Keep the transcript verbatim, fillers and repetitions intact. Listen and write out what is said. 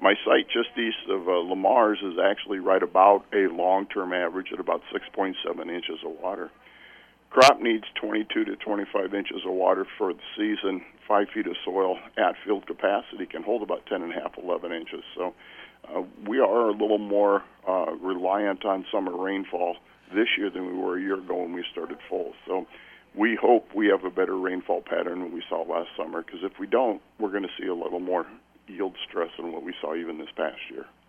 my site just east of uh, Lamar's is actually right about a long-term average at about six point seven inches of water. Crop needs twenty-two to twenty-five inches of water for the season. Five feet of soil at field capacity can hold about ten and a half, eleven inches. So uh, we are a little more uh, reliant on summer rainfall this year than we were a year ago when we started fall. So we hope we have a better rainfall pattern than we saw last summer, because if we don't, we're going to see a little more yield stress than what we saw even this past year.